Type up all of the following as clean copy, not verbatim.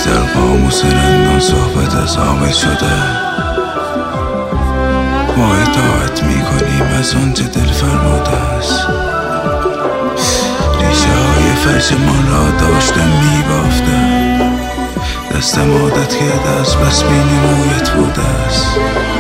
در قاموس رندان صحبت ثابت شده. ما اطاعت میکنیم از آنچه دل فرموده است. ریشه های فرجمان را داشتم میبافته. دستم عادت کرده است بس بینمایت بوده است.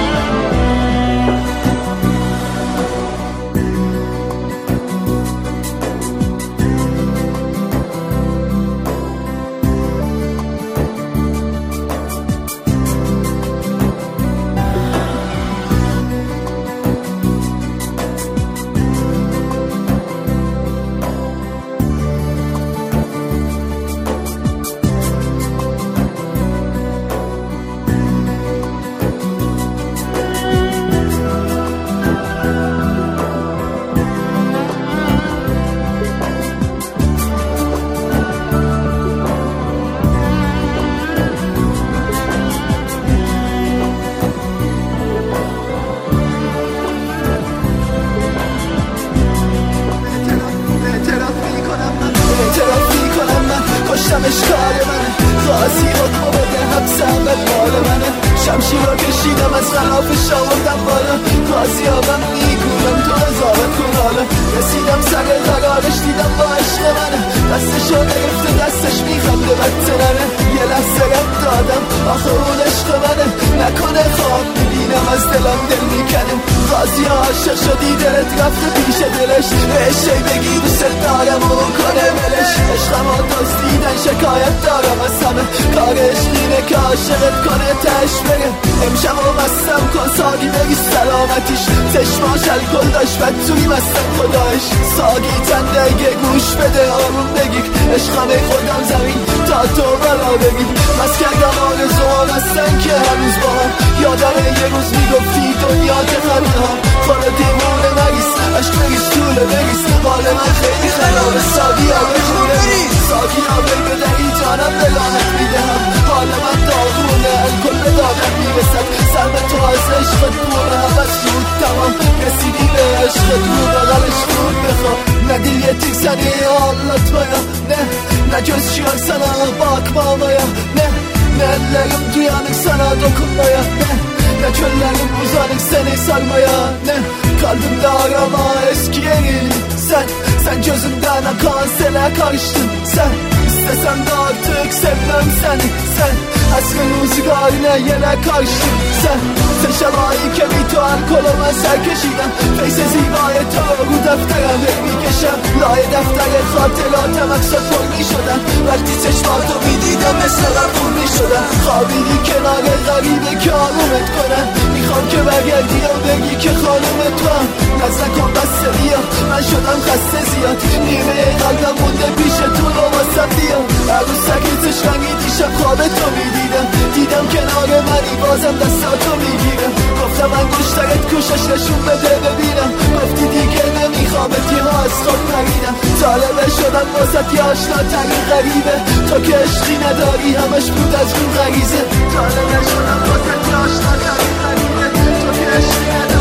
اشکال منه قاضی حکم بده حبسم به مال منه شمشیر رو کشیدم از خلاف شاوردم بالا قاضی آبم میگونم تو رضاوت کن حالا رسیدم سر قرارش دیدم با عشق منه دستشو نگفته دستش میخنده بدترنه یه لحظه رد دادم آخه اون عشق منه نکنه خواب میبینم از دلم دل میکنه قاضی عاشق شدی دلت رفته پیش دلش عشقی بگی دوست دارم و کنه ولش عشقم و دزدیدن شکایت دارم از همه کار عشقینه که عاشقت کنه تش بره امشب و مستم کن ساگی بگی سلامتیش چشماش الکل داشت بدتوی مستم خدایش ساگی تندگه گوش بده آروم بگیر عشقم خودم زمین تا تو بلا بگیر مست کردم آرزوان هستن که هنوز با هم یادم یه روز میگفتی دنیا که خریدم فال دیوانه نگیست عشق بگیز طوله بگیز حال من خیلی خرابه ساگی آبه خوره ساگی آبه بدهی جانم بلاحت میدهم حال من داغونه الکل به دادم میرسد سر به تو از عشقت بوره همش زود تمام رسیدی به عشقت رو بغلش خود بخوام ندیل یه تیک سنی حالت بایا نه جز شیان سنا باک مامایا نه ellerim duyanık sana dokunmaya ne çöllerim uzanık seni sarmaya ne kalbimde arama eski yerini sen gözümden akan sene karıştın sen istesem de artık sevmem seni sen aşkın rüzgarına yine karıştın sen شبایی که بی تو الکلم از سر کشیدم فیس زیبای تو رو دفترم میکشم لای دفتر خاطراتم اکسا پر میشدم وقتی چشماتو میدیدم مثل غفور میشدم خوابیدی کنار غریبه که آرومت کنم میخوام که برگردی و بگی که خانوم تو هم نز نکن بسته بیا من شدم خسته زیاد نیمه قلبم مونده پیش تو رو واسم بیا عروسکتش رنگی دیشب خوابتو دیدم کنار منی بازم دستاتو میگیرم گفتم انگشترت کوشش نشون بده ببینم گفتی دیگه نمیخوامتی ها از خود نگیدم طالبه شدم واسط یه آشنا تنی غریبه تو که عشقی نداری همش بود از اون غریزه طالبه شدم واسط یه آشنا تنی غریبه تو که عشقی نداری